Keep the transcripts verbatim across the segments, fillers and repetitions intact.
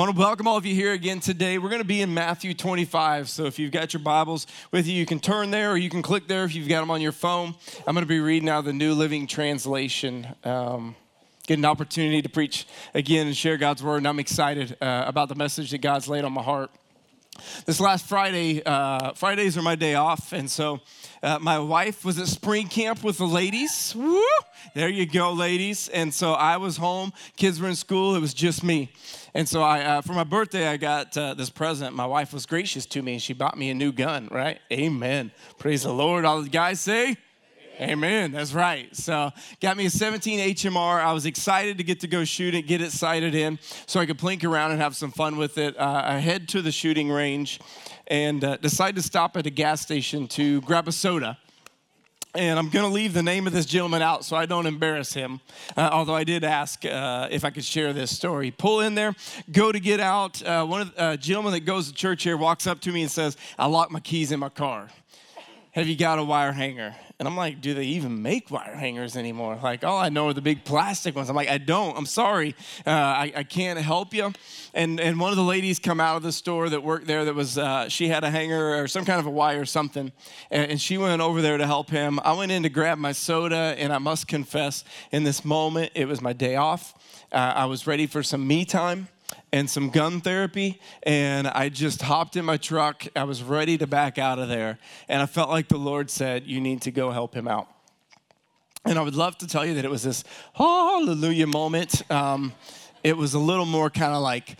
want to welcome all of you here again today. We're going to be in Matthew twenty-five, so if you've got your Bibles with you, you can turn there or you can click there if you've got them on your phone. I'm going to be reading out of the New Living Translation. Um, get an opportunity to preach again and share God's Word, and I'm excited uh, about the message that God's laid on my heart. This last Friday, uh, Fridays are my day off, and so uh, my wife was at spring camp with the ladies. Woo! There you go, ladies. And so I was home. Kids were in school. It was just me. And so I, uh, for my birthday, I got uh, this present. My wife was gracious to me, and she bought me a new gun, right? Amen. Praise the Lord. All the guys say, Amen. Amen. That's right. So got me a seventeen H M R. I was excited to get to go shoot it, get it sighted in so I could plink around and have some fun with it. Uh, I head to the shooting range and uh, decide to stop at a gas station to grab a soda. And I'm going to leave the name of this gentleman out so I don't embarrass him, uh, although I did ask uh, if I could share this story. Pull in there, go to get out. Uh, one of the uh, gentlemen that goes to church here walks up to me and says, "I locked my keys in my car. Have you got a wire hanger?" And I'm like, do they even make wire hangers anymore? Like, all I know are the big plastic ones. I'm like, I don't. I'm sorry. Uh, I, I can't help you. And and one of the ladies come out of the store that worked there that was, uh, she had a hanger or some kind of a wire or something. And, and she went over there to help him. I went in to grab my soda, and I must confess, in this moment, it was my day off. Uh, I was ready for some me time and some gun therapy, and I just hopped in my truck. I was ready to back out of there, and I felt like the Lord said, you need to go help him out. And I would love to tell you that it was this hallelujah moment. Um, it was a little more kind of like,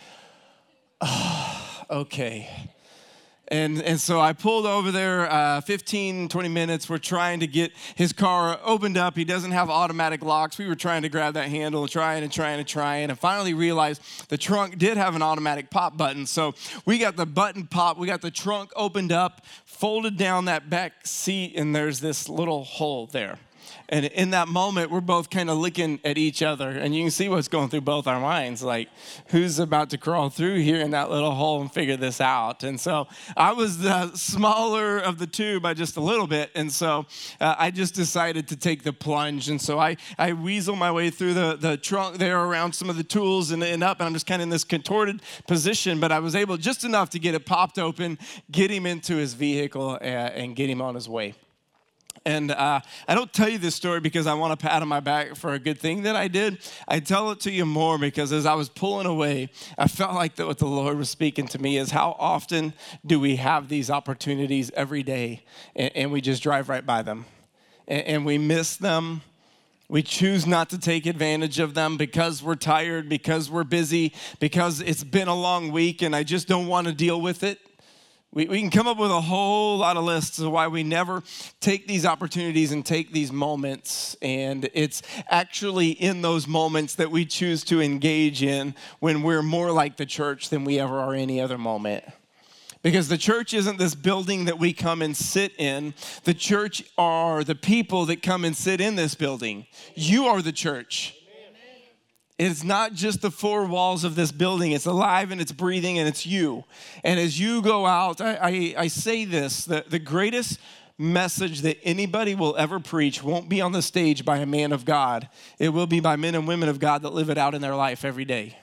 oh, okay. And and so I pulled over there, uh, fifteen, twenty minutes. We're trying to get his car opened up. He doesn't have automatic locks. We were trying to grab that handle, trying and trying and trying, and finally realized the trunk did have an automatic pop button. So we got the button pop. We got the trunk opened up, folded down that back seat, and there's this little hole there. And in that moment, we're both kind of looking at each other, and you can see what's going through both our minds, like, who's about to crawl through here in that little hole and figure this out? And so I was the smaller of the two by just a little bit, and so uh, I just decided to take the plunge. And so I, I weasel my way through the, the trunk there around some of the tools and, and up, and I'm just kind of in this contorted position, but I was able just enough to get it popped open, get him into his vehicle, uh, and get him on his way. And uh, I don't tell you this story because I want a pat on my back for a good thing that I did. I tell it to you more because as I was pulling away, I felt like that what the Lord was speaking to me is how often do we have these opportunities every day and, and we just drive right by them and, and we miss them. We choose not to take advantage of them because we're tired, because we're busy, because it's been a long week and I just don't want to deal with it. We, we can come up with a whole lot of lists of why we never take these opportunities and take these moments. And it's actually in those moments that we choose to engage in when we're more like the church than we ever are any other moment. Because the church isn't this building that we come and sit in. The church are the people that come and sit in this building. You are the church. It's not just the four walls of this building. It's alive and it's breathing and it's you. And as you go out, I, I, I say this, the, the greatest message that anybody will ever preach won't be on the stage by a man of God. It will be by men and women of God that live it out in their life every day.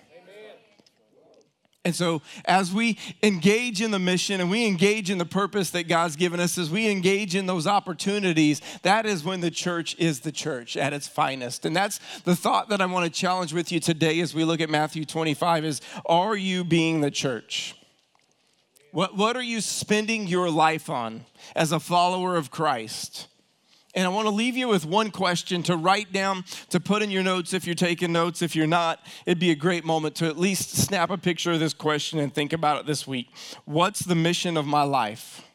And so as we engage in the mission and we engage in the purpose that God's given us, as we engage in those opportunities, that is when the church is the church at its finest. And that's the thought that I want to challenge with you today as we look at Matthew twenty-five is, are you being the church? What, what are you spending your life on as a follower of Christ? And I want to leave you with one question to write down, to put in your notes if you're taking notes. If you're not, it'd be a great moment to at least snap a picture of this question and think about it this week. What's the mission of my life?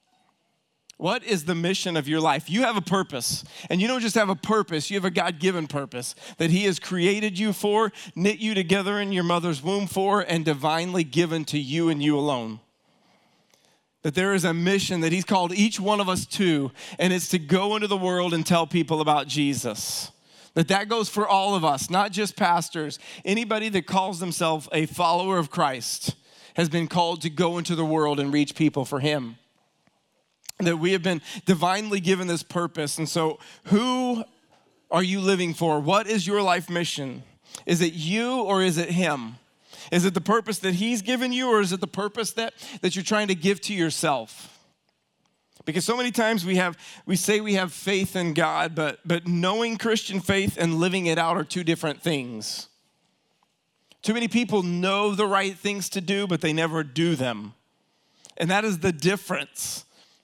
What is the mission of your life? You have a purpose, and you don't just have a purpose, you have a God-given purpose that He has created you for, knit you together in your mother's womb for, and divinely given to you and you alone. That there is a mission that He's called each one of us to, and it's to go into the world and tell people about Jesus. That that goes for all of us, not just pastors. Anybody that calls themselves a follower of Christ has been called to go into the world and reach people for Him. That we have been divinely given this purpose. And so who are you living for? What is your life mission? Is it you or is it Him? Is it the purpose that he's given you, or is it the purpose that, that you're trying to give to yourself? Because so many times we have we say we have faith in God, but but knowing Christian faith and living it out are two different things. Too many people know the right things to do, but they never do them. And that is the difference.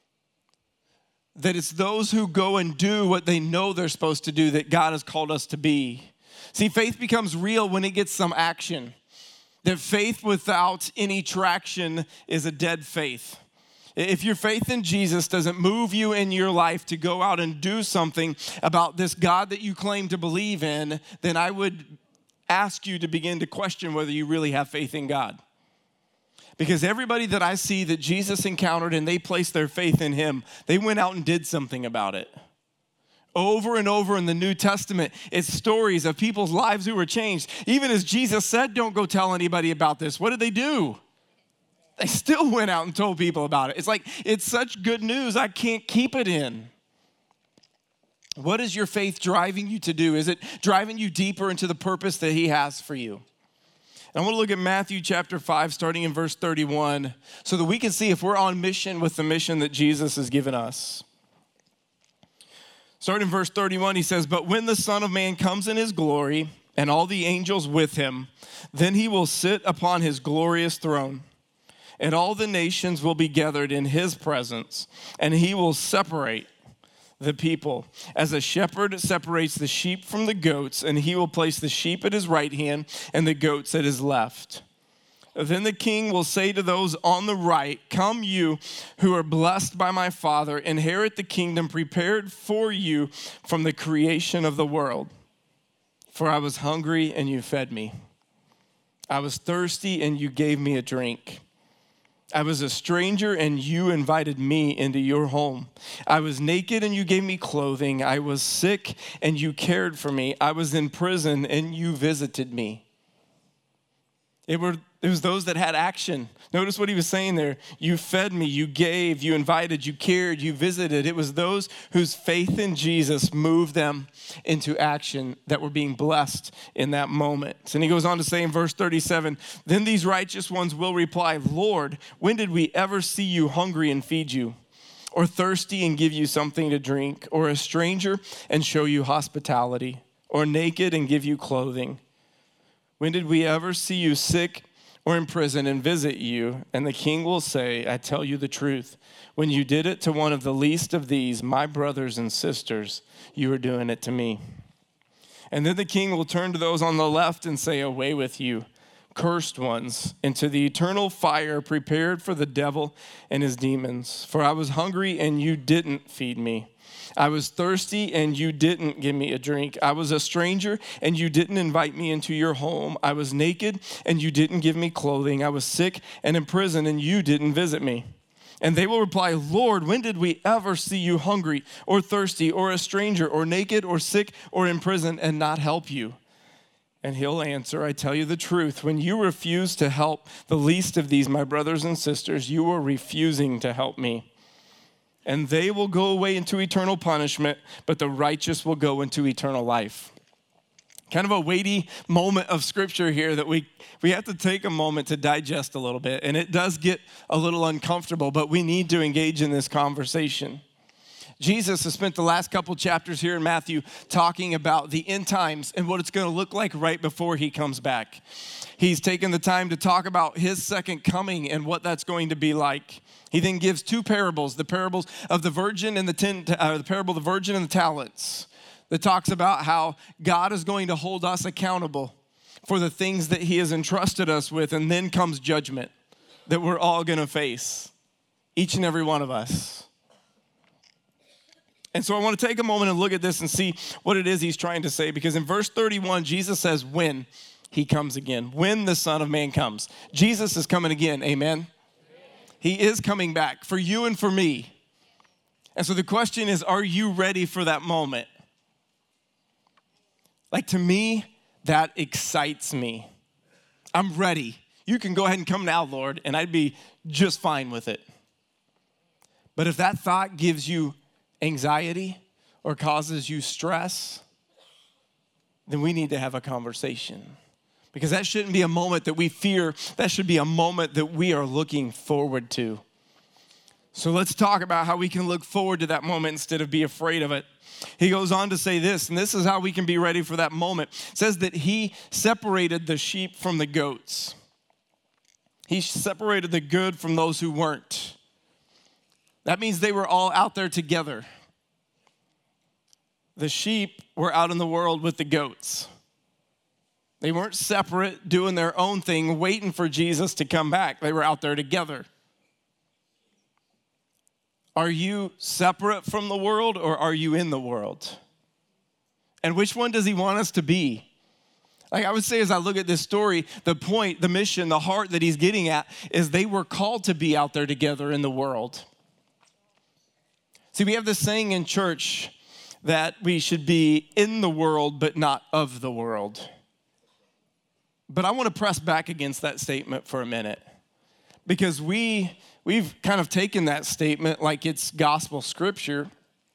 That it's those who go and do what they know they're supposed to do that God has called us to be. See, faith becomes real when it gets some action. That faith without any traction is a dead faith. If your faith in Jesus doesn't move you in your life to go out and do something about this God that you claim to believe in, then I would ask you to begin to question whether you really have faith in God. Because everybody that I see that Jesus encountered and they placed their faith in him, they went out and did something about it. Over and over in the New Testament, it's stories of people's lives who were changed. Even as Jesus said, don't go tell anybody about this. What did they do? They still went out and told people about it. It's like, it's such good news, I can't keep it in. What is your faith driving you to do? Is it driving you deeper into the purpose that he has for you? And I want to look at Matthew chapter five, starting in verse thirty-one, so that we can see if we're on mission with the mission that Jesus has given us. Starting in verse thirty-one, he says, "But when the Son of Man comes in his glory, and all the angels with him, then he will sit upon his glorious throne. And all the nations will be gathered in his presence, and he will separate the people as a shepherd separates the sheep from the goats, and he will place the sheep at his right hand and the goats at his left. Then the king will say to those on the right, 'Come, you who are blessed by my Father, inherit the kingdom prepared for you from the creation of the world. For I was hungry and you fed me. I was thirsty and you gave me a drink. I was a stranger and you invited me into your home. I was naked and you gave me clothing. I was sick and you cared for me. I was in prison and you visited me.'" It were it was those that had action. Notice what he was saying there. You fed me, you gave, you invited, you cared, you visited. It was those whose faith in Jesus moved them into action that were being blessed in that moment. And he goes on to say in verse thirty-seven, "Then these righteous ones will reply, 'Lord, when did we ever see you hungry and feed you, or thirsty and give you something to drink, or a stranger and show you hospitality, or naked and give you clothing? When did we ever see you sick or in prison and visit you?' And the king will say, 'I tell you the truth. When you did it to one of the least of these, my brothers and sisters, you are doing it to me.' And then the king will turn to those on the left and say, 'Away with you, cursed ones, into the eternal fire prepared for the devil and his demons. For I was hungry and you didn't feed me. I was thirsty and you didn't give me a drink. I was a stranger and you didn't invite me into your home. I was naked and you didn't give me clothing. I was sick and in prison and you didn't visit me.' And they will reply, 'Lord, when did we ever see you hungry or thirsty or a stranger or naked or sick or in prison and not help you?' And he'll answer, 'I tell you the truth. When you refuse to help the least of these, my brothers and sisters, you are refusing to help me.' And they will go away into eternal punishment, but the righteous will go into eternal life." Kind of a weighty moment of scripture here that we, we have to take a moment to digest a little bit. And it does get a little uncomfortable, but we need to engage in this conversation. Jesus has spent the last couple chapters here in Matthew talking about the end times and what it's going to look like right before he comes back. He's taken the time to talk about his second coming and what that's going to be like. He then gives two parables, the parables of the virgin and the ten, uh, the parable of the virgin and the talents, that talks about how God is going to hold us accountable for the things that he has entrusted us with, and then comes judgment that we're all going to face, each and every one of us. And so I want to take a moment and look at this and see what it is he's trying to say, because in verse thirty-one, Jesus says, when he comes again, when the Son of Man comes. Jesus is coming again, amen? He is coming back for you and for me. And so the question is, are you ready for that moment? Like, to me, that excites me. I'm ready. You can go ahead and come now, Lord, and I'd be just fine with it. But if that thought gives you anxiety or causes you stress, then we need to have a conversation. Because that shouldn't be a moment that we fear. That should be a moment that we are looking forward to. So let's talk about how we can look forward to that moment instead of be afraid of it. He goes on to say this, and this is how we can be ready for that moment. It says that he separated the sheep from the goats. He separated the good from those who weren't. That means they were all out there together. The sheep were out in the world with the goats. They weren't separate, doing their own thing, waiting for Jesus to come back. They were out there together. Are you separate from the world or are you in the world? And which one does he want us to be? Like I would say as I look at this story, the point, the mission, the heart that he's getting at is they were called to be out there together in the world. See, we have this saying in church that we should be in the world but not of the world. But I want to press back against that statement for a minute because we, we've kind of taken that statement like it's gospel scripture,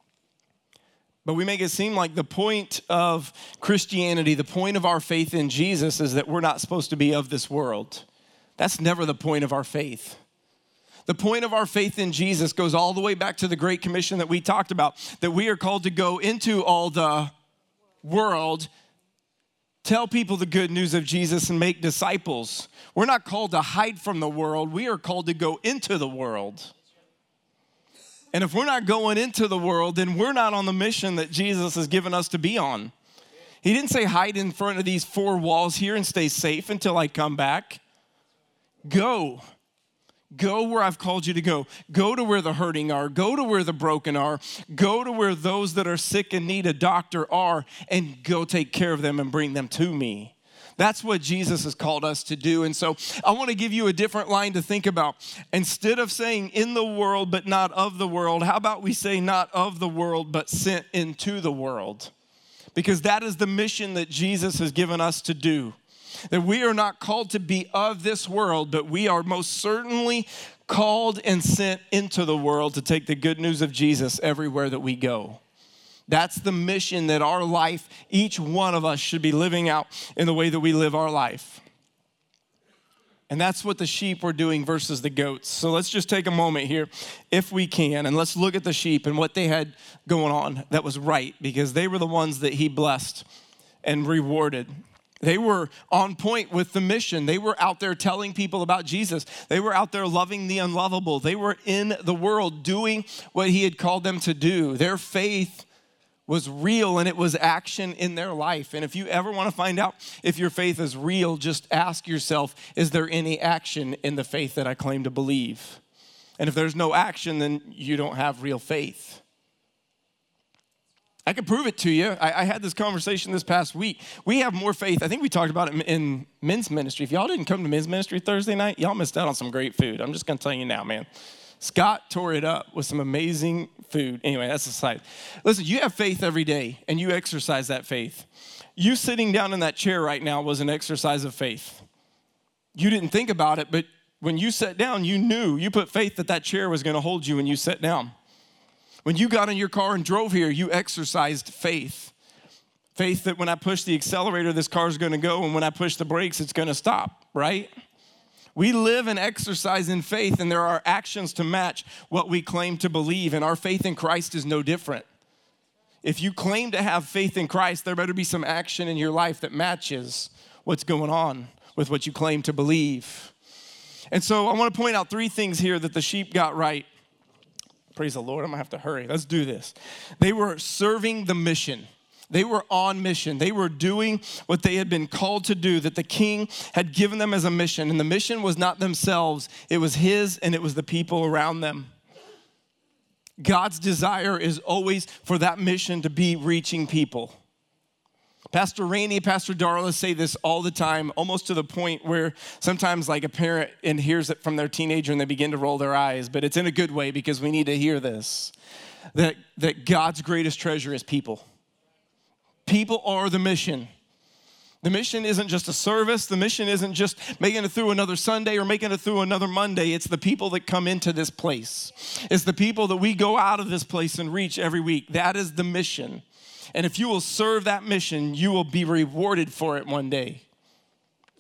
but we make it seem like the point of Christianity, the point of our faith in Jesus is that we're not supposed to be of this world. That's never the point of our faith. The point of our faith in Jesus goes all the way back to the Great Commission that we talked about, that we are called to go into all the world, tell people the good news of Jesus and make disciples. We're not called to hide from the world. We are called to go into the world. And if we're not going into the world, then we're not on the mission that Jesus has given us to be on. He didn't say hide in front of these four walls here and stay safe until I come back. Go. Go where I've called you to go. Go to where the hurting are. Go to where the broken are. Go to where those that are sick and need a doctor are, and go take care of them and bring them to me. That's what Jesus has called us to do. And so I want to give you a different line to think about. Instead of saying in the world but not of the world, how about we say not of the world but sent into the world? Because that is the mission that Jesus has given us to do. That we are not called to be of this world, but we are most certainly called and sent into the world to take the good news of Jesus everywhere that we go. That's the mission that our life, each one of us should be living out in the way that we live our life. And that's what the sheep were doing versus the goats. So let's just take a moment here, if we can, and let's look at the sheep and what they had going on that was right, because they were the ones that he blessed and rewarded. They were on point with the mission. They were out there telling people about Jesus. They were out there loving the unlovable. They were in the world doing what he had called them to do. Their faith was real and it was action in their life. And if you ever want to find out if your faith is real, just ask yourself, is there any action in the faith that I claim to believe? And if there's no action, then you don't have real faith. I can prove it to you. I, I had this conversation this past week. We have more faith. I think we talked about it in, in men's ministry. If y'all didn't come to men's ministry Thursday night, y'all missed out on some great food. I'm just going to tell you now, man. Scott tore it up with some amazing food. Anyway, that's aside. Listen, you have faith every day, and you exercise that faith. You sitting down in that chair right now was an exercise of faith. You didn't think about it, but when you sat down, you knew. You put faith that that chair was going to hold you when you sat down. When you got in your car and drove here, you exercised faith. Faith that when I push the accelerator, this car's going to go, and when I push the brakes, it's going to stop, right? We live and exercise in faith, and there are actions to match what we claim to believe, and our faith in Christ is no different. If you claim to have faith in Christ, there better be some action in your life that matches what's going on with what you claim to believe. And so I want to point out three things here that the sheep got right. Praise the Lord, I'm gonna have to hurry. Let's do this. They were serving the mission. They were on mission. They were doing what they had been called to do, that the king had given them as a mission. And the mission was not themselves. It was his, and it was the people around them. God's desire is always for that mission to be reaching people. Pastor Randy, Pastor Darla say this all the time, almost to the point where sometimes like a parent and hears it from their teenager and they begin to roll their eyes, but it's in a good way because we need to hear this, that, that God's greatest treasure is people. People are the mission. The mission isn't just a service. The mission isn't just making it through another Sunday or making it through another Monday. It's the people that come into this place. It's the people that we go out of this place and reach every week. That is the mission. And if you will serve that mission, you will be rewarded for it one day.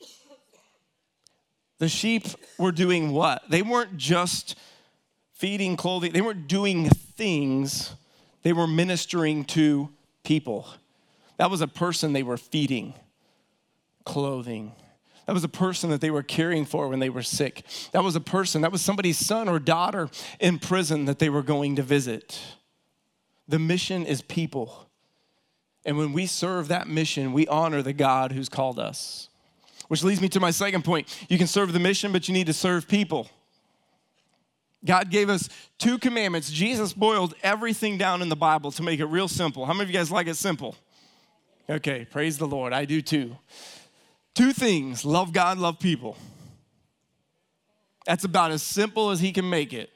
The sheep were doing what? They weren't just feeding, clothing. They weren't doing things. They were ministering to people. That was a person they were feeding, clothing. That was a person that they were caring for when they were sick. That was a person, that was somebody's son or daughter in prison that they were going to visit. The mission is people. And when we serve that mission, we honor the God who's called us. Which leads me to my second point. You can serve the mission, but you need to serve people. God gave us two commandments. Jesus boiled everything down in the Bible to make it real simple. How many of you guys like it simple? Okay, praise the Lord. I do too. Two things, love God, love people. That's about as simple as he can make it.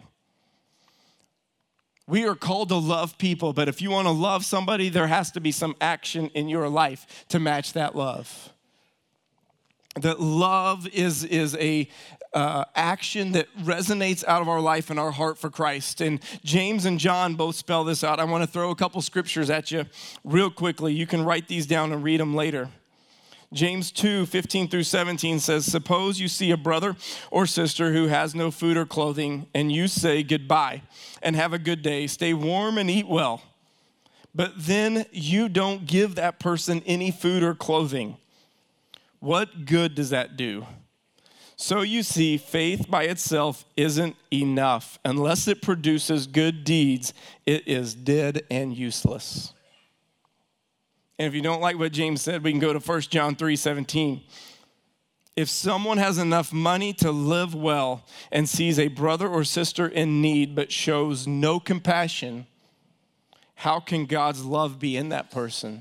We are called to love people, but if you want to love somebody, there has to be some action in your life to match that love. That love is, is a uh, action that resonates out of our life and our heart for Christ. And James and John both spell this out. I want to throw a couple scriptures at you real quickly. You can write these down and read them later. James two, fifteen through seventeen says, suppose you see a brother or sister who has no food or clothing, and you say goodbye and have a good day. Stay warm and eat well. But then you don't give that person any food or clothing. What good does that do? So you see, faith by itself isn't enough. Unless it produces good deeds, it is dead and useless. And if you don't like what James said, we can go to First John three seventeen. If someone has enough money to live well and sees a brother or sister in need but shows no compassion, how can God's love be in that person?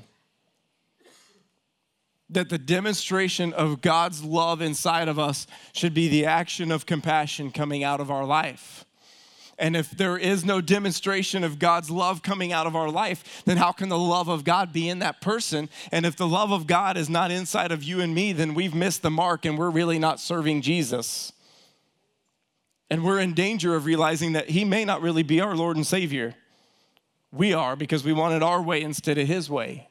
That the demonstration of God's love inside of us should be the action of compassion coming out of our life. And if there is no demonstration of God's love coming out of our life, then how can the love of God be in that person? And if the love of God is not inside of you and me, then we've missed the mark and we're really not serving Jesus. And we're in danger of realizing that he may not really be our Lord and Savior. We are, because we wanted our way instead of his way.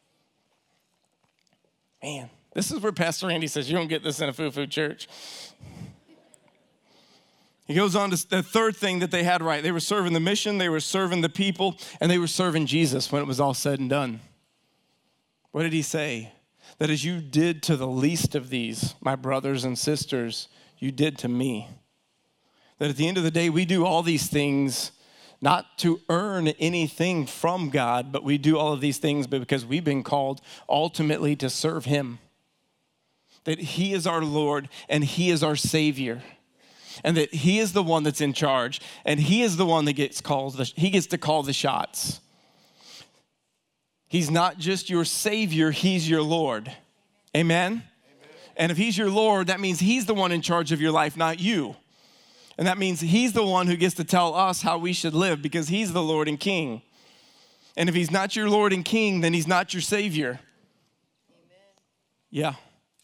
Man, this is where Pastor Andy says, you don't get this in a foo-foo church. He goes on to the third thing that they had right. They were serving the mission, they were serving the people, and they were serving Jesus when it was all said and done. What did he say? That as you did to the least of these, my brothers and sisters, you did to me. That at the end of the day, we do all these things not to earn anything from God, but we do all of these things because we've been called ultimately to serve him. That he is our Lord and he is our Savior. And that he is the one that's in charge and he is the one that gets called, he gets to call the shots. He's not just your Savior, he's your Lord. Amen? Amen? And if he's your Lord, that means he's the one in charge of your life, not you. And that means he's the one who gets to tell us how we should live because he's the Lord and King. And if he's not your Lord and King, then he's not your Savior. Amen. Yeah.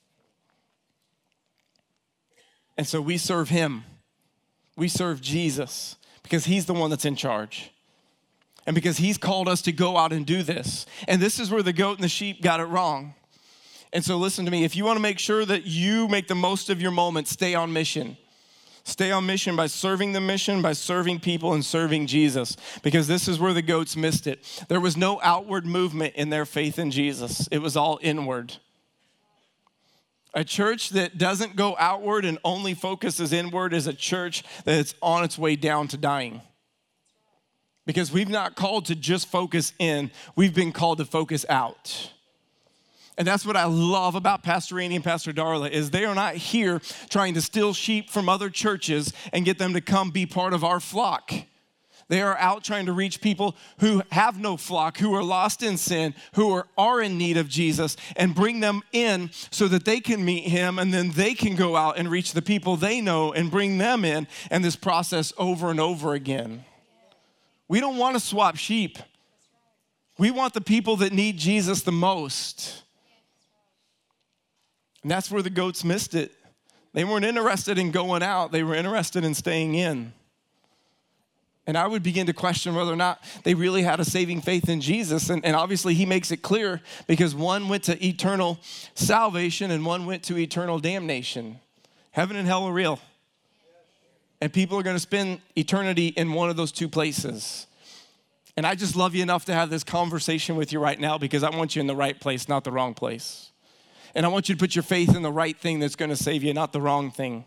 And so we serve him. We serve Jesus because he's the one that's in charge. And because he's called us to go out and do this. And this is where the goat and the sheep got it wrong. And so listen to me. If you want to make sure that you make the most of your moment, stay on mission. Stay on mission by serving the mission, by serving people and serving Jesus. Because this is where the goats missed it. There was no outward movement in their faith in Jesus. It was all inward. A church that doesn't go outward and only focuses inward is a church that's on its way down to dying. Because we've not called to just focus in, we've been called to focus out. And that's what I love about Pastor Andy and Pastor Darla is they are not here trying to steal sheep from other churches and get them to come be part of our flock. They are out trying to reach people who have no flock, who are lost in sin, who are, are in need of Jesus, and bring them in so that they can meet him, and then they can go out and reach the people they know and bring them in, and this process over and over again. We don't want to swap sheep. We want the people that need Jesus the most. And that's where the goats missed it. They weren't interested in going out. They were interested in staying in. And I would begin to question whether or not they really had a saving faith in Jesus. And, and obviously he makes it clear because one went to eternal salvation and one went to eternal damnation. Heaven and hell are real. And people are going to spend eternity in one of those two places. And I just love you enough to have this conversation with you right now because I want you in the right place, not the wrong place. And I want you to put your faith in the right thing that's going to save you, not the wrong thing.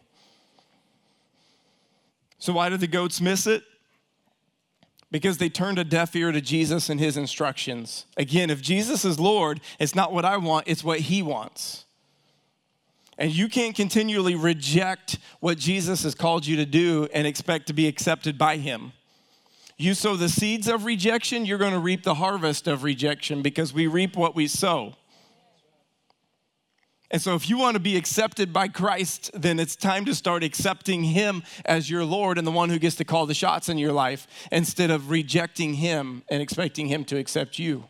So why did the goats miss it? Because they turned a deaf ear to Jesus and his instructions. Again, if Jesus is Lord, it's not what I want, it's what he wants. And you can't continually reject what Jesus has called you to do and expect to be accepted by him. You sow the seeds of rejection, you're going to reap the harvest of rejection because we reap what we sow. And so if you want to be accepted by Christ, then it's time to start accepting him as your Lord and the one who gets to call the shots in your life instead of rejecting him and expecting him to accept you.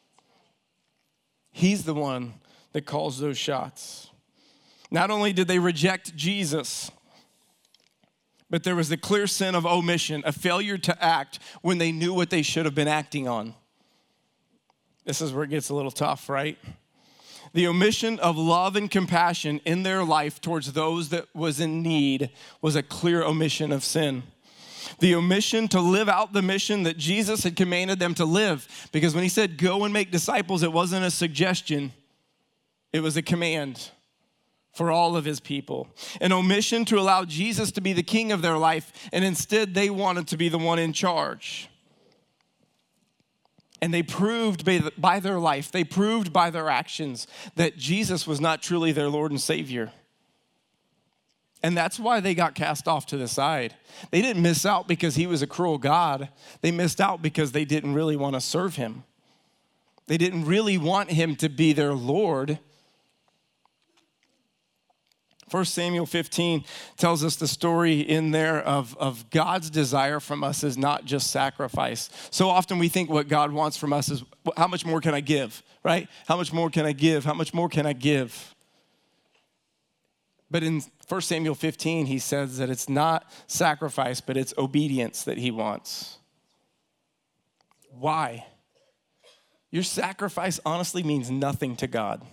He's the one that calls those shots. Not only did they reject Jesus, but there was the clear sin of omission, a failure to act when they knew what they should have been acting on. This is where it gets a little tough, right? The omission of love and compassion in their life towards those that was in need was a clear omission of sin. The omission to live out the mission that Jesus had commanded them to live. Because when he said, go and make disciples, it wasn't a suggestion. It was a command for all of his people. An omission to allow Jesus to be the king of their life, and instead they wanted to be the one in charge. And they proved by their life, they proved by their actions that Jesus was not truly their Lord and Savior. And that's why they got cast off to the side. They didn't miss out because he was a cruel God. They missed out because they didn't really want to serve him. They didn't really want him to be their Lord. First Samuel fifteen tells us the story in there of, of God's desire from us is not just sacrifice. So often we think what God wants from us is, how much more can I give, right? How much more can I give? How much more can I give? But in First Samuel fifteen, he says that it's not sacrifice, but it's obedience that he wants. Why? Your sacrifice honestly means nothing to God.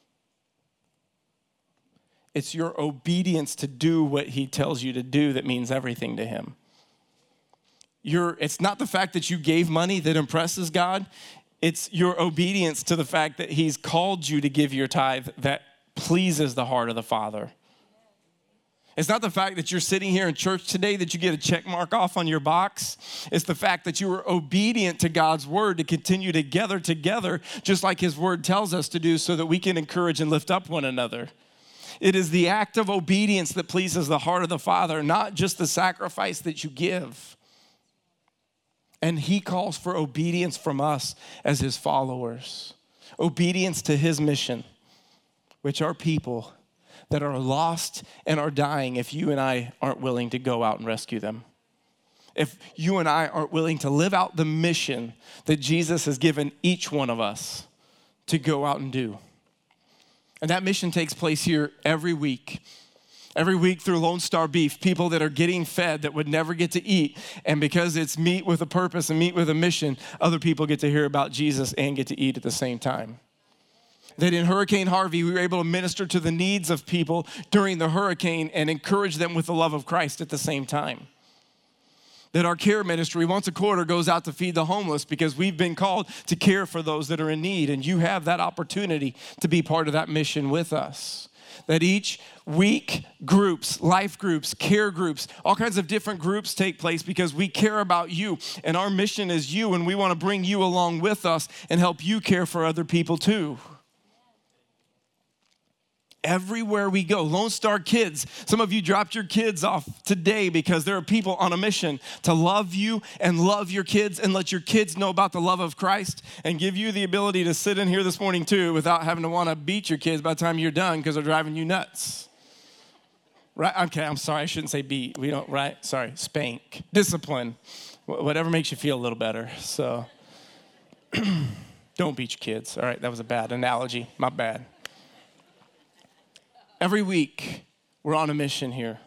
It's your obedience to do what he tells you to do that means everything to him. You're, it's not the fact that you gave money that impresses God. It's your obedience to the fact that he's called you to give your tithe that pleases the heart of the Father. It's not the fact that you're sitting here in church today that you get a check mark off on your box. It's the fact that you were obedient to God's word to continue to gather together just like his word tells us to do so that we can encourage and lift up one another. It is the act of obedience that pleases the heart of the Father, not just the sacrifice that you give. And he calls for obedience from us as his followers. Obedience to his mission, which are people that are lost and are dying if you and I aren't willing to go out and rescue them. If you and I aren't willing to live out the mission that Jesus has given each one of us to go out and do. And that mission takes place here every week. Every week through Lone Star Beef, people that are getting fed that would never get to eat. And because it's meat with a purpose and meat with a mission, other people get to hear about Jesus and get to eat at the same time. That in Hurricane Harvey, we were able to minister to the needs of people during the hurricane and encourage them with the love of Christ at the same time. That our care ministry once a quarter goes out to feed the homeless because we've been called to care for those that are in need. And you have that opportunity to be part of that mission with us. That each week groups, life groups, care groups, all kinds of different groups take place because we care about you. And our mission is you, and we want to bring you along with us and help you care for other people too. Everywhere we go, Lone Star Kids, some of you dropped your kids off today because there are people on a mission to love you and love your kids and let your kids know about the love of Christ and give you the ability to sit in here this morning too without having to want to beat your kids by the time you're done because they're driving you nuts. Right? Okay, I'm sorry, I shouldn't say beat. We don't, right? Sorry, spank, discipline, whatever makes you feel a little better. So don't beat your kids. All right, that was a bad analogy, my bad. Every week, we're on a mission here.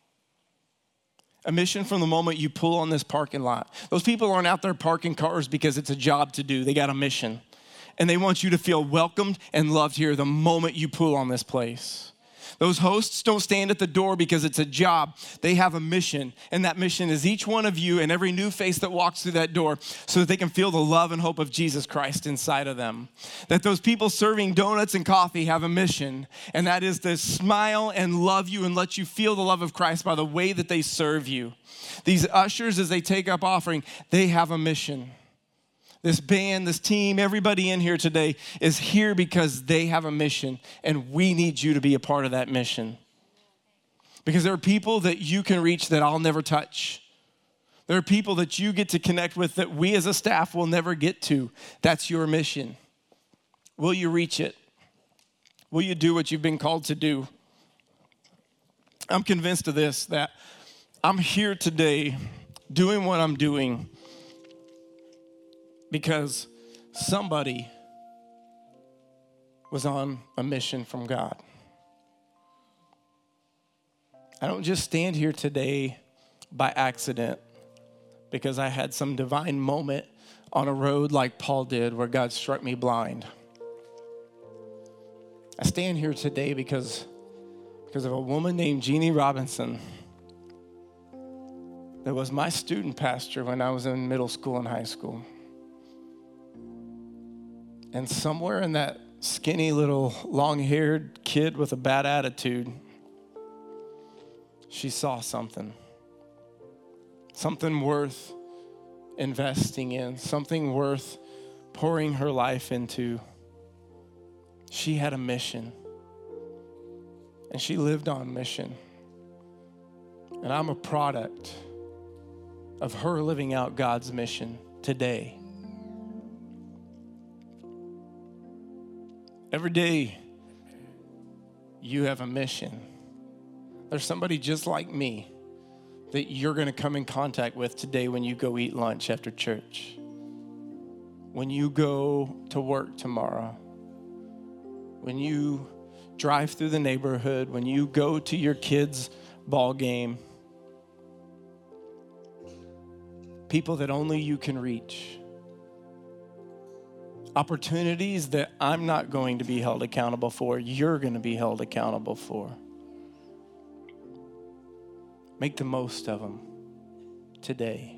A mission from the moment you pull on this parking lot. Those people aren't out there parking cars because it's a job to do. They got a mission. And they want you to feel welcomed and loved here the moment you pull on this place. Those hosts don't stand at the door because it's a job. They have a mission, and that mission is each one of you and every new face that walks through that door so that they can feel the love and hope of Jesus Christ inside of them. That those people serving donuts and coffee have a mission, and that is to smile and love you and let you feel the love of Christ by the way that they serve you. These ushers, as they take up offering, they have a mission. This band, this team, everybody in here today is here because they have a mission, and we need you to be a part of that mission. Because there are people that you can reach that I'll never touch. There are people that you get to connect with that we as a staff will never get to. That's your mission. Will you reach it? Will you do what you've been called to do? I'm convinced of this, that I'm here today doing what I'm doing because somebody was on a mission from God. I don't just stand here today by accident because I had some divine moment on a road like Paul did where God struck me blind. I stand here today because, because of a woman named Jeannie Robinson that was my student pastor when I was in middle school and high school. And somewhere in that skinny little long-haired kid with a bad attitude, she saw something. Something worth investing in, something worth pouring her life into. She had a mission, and she lived on mission. And I'm a product of her living out God's mission today. Every day, you have a mission. There's somebody just like me that you're going to come in contact with today when you go eat lunch after church, when you go to work tomorrow, when you drive through the neighborhood, when you go to your kids' ball game. People that only you can reach. Opportunities that I'm not going to be held accountable for, you're going to be held accountable for. Make the most of them today.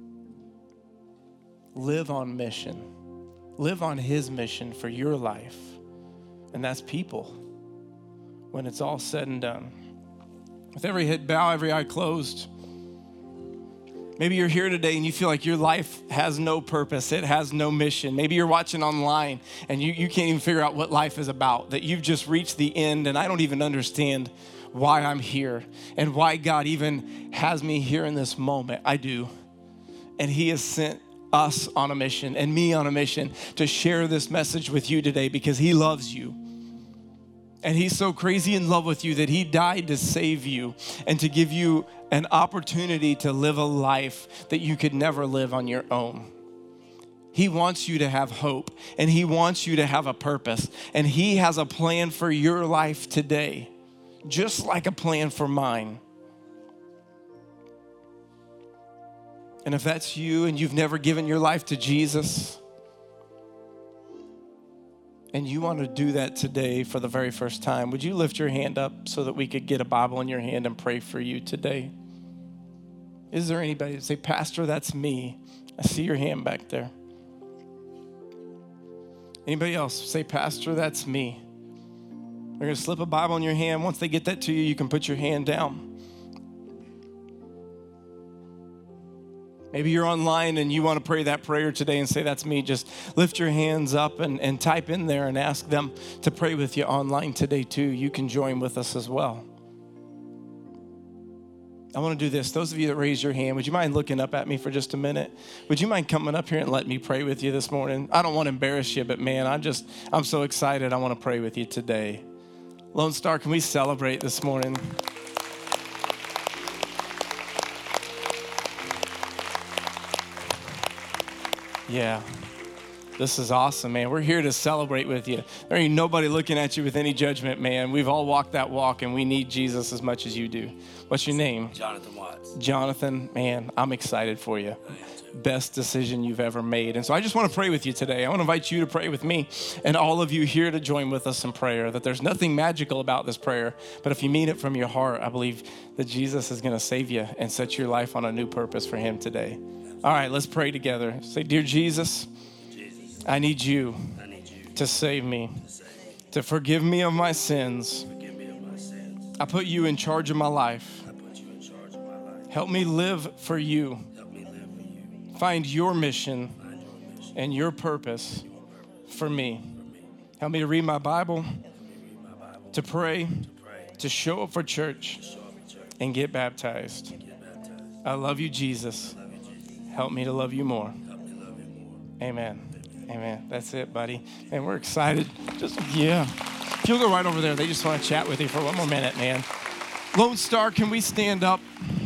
Live on mission. Live on His mission for your life. And that's people when it's all said and done. With every head bowed, every eye closed. Maybe you're here today and you feel like your life has no purpose. It has no mission. Maybe you're watching online and you, you can't even figure out what life is about, that you've just reached the end and I don't even understand why I'm here and why God even has me here in this moment. I do. And He has sent us on a mission and me on a mission to share this message with you today because He loves you. And He's so crazy in love with you that He died to save you and to give you an opportunity to live a life that you could never live on your own. He wants you to have hope, and He wants you to have a purpose, and He has a plan for your life today, just like a plan for mine. And if that's you and you've never given your life to Jesus, and you want to do that today for the very first time, would you lift your hand up so that we could get a Bible in your hand and pray for you today? Is there anybody that say, Pastor, that's me? I see your hand back there. Anybody else say, Pastor, that's me? They're going to slip a Bible in your hand. Once they get that to you, you can put your hand down. Maybe you're online and you want to pray that prayer today and say, that's me. Just lift your hands up and, and type in there and ask them to pray with you online today too. You can join with us as well. I want to do this. Those of you that raised your hand, would you mind looking up at me for just a minute? Would you mind coming up here and let me pray with you this morning? I don't want to embarrass you, but man, I'm just, I'm so excited. I want to pray with you today. Lone Star, can we celebrate this morning? Yeah. This is awesome, man. We're here to celebrate with you. There ain't nobody looking at you with any judgment, man. We've all walked that walk, and we need Jesus as much as you do. What's your name? Jonathan Watts. Jonathan, man, I'm excited for you. Best decision you've ever made. And so I just want to pray with you today. I want to invite you to pray with me and all of you here to join with us in prayer, that there's nothing magical about this prayer, but if you mean it from your heart, I believe that Jesus is going to save you and set your life on a new purpose for him today. All right, let's pray together. Say, dear Jesus, Jesus, I need you I need you to save me, to save me, to forgive me of my sins. forgive me of my sins. I put you in charge of my life. I put you in charge of my life. Help me live for you. Help me live for you. Find your mission Find your mission, and your purpose your purpose for me. for me. Help me to read my Bible, Help me read my Bible, to pray, to pray, to show up for church, to show up at church, and get baptized. get baptized. I love you, Jesus. Love you, Jesus. Help me to love you more. Help me love you more. Amen. Amen. That's it, buddy. And we're excited. Just, yeah. If you'll go right over there, they just want to chat with you for one more minute, man. Lone Star, can we stand up?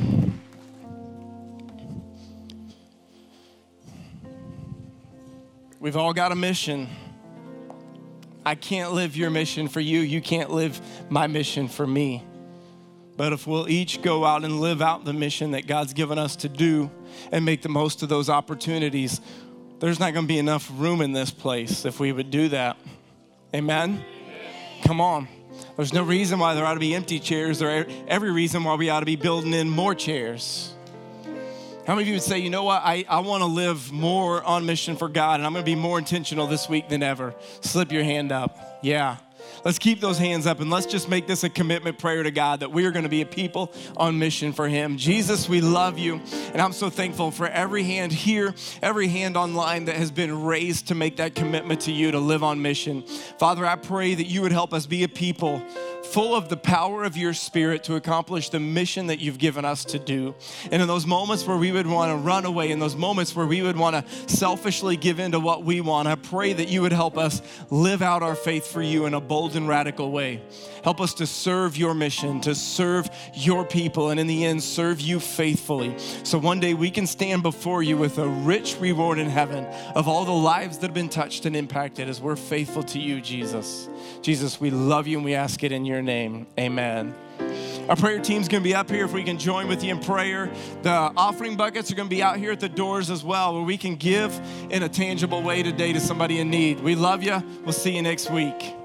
We've all got a mission. I can't live your mission for you. You can't live my mission for me. But if we'll each go out and live out the mission that God's given us to do and make the most of those opportunities, there's not going to be enough room in this place if we would do that. Amen? Come on. There's no reason why there ought to be empty chairs. There's every reason why we ought to be building in more chairs. How many of you would say, you know what, I, I want to live more on mission for God, and I'm going to be more intentional this week than ever? Slip your hand up. Yeah. Let's keep those hands up, and let's just make this a commitment prayer to God that we are going to be a people on mission for him. Jesus, we love you, and I'm so thankful for every hand here, every hand online that has been raised to make that commitment to you to live on mission. Father, I pray that you would help us be a people full of the power of your Spirit to accomplish the mission that you've given us to do. And in those moments where we would want to run away, in those moments where we would want to selfishly give in to what we want, I pray that you would help us live out our faith for you in a bold and radical way. Help us to serve your mission, to serve your people, and in the end, serve you faithfully. So one day we can stand before you with a rich reward in heaven of all the lives that have been touched and impacted as we're faithful to you, Jesus. Jesus, we love you and we ask it in your name. Amen. Our prayer team's going to be up here if we can join with you in prayer. The offering buckets are going to be out here at the doors as well, where we can give in a tangible way today to somebody in need. We love you. We'll see you next week.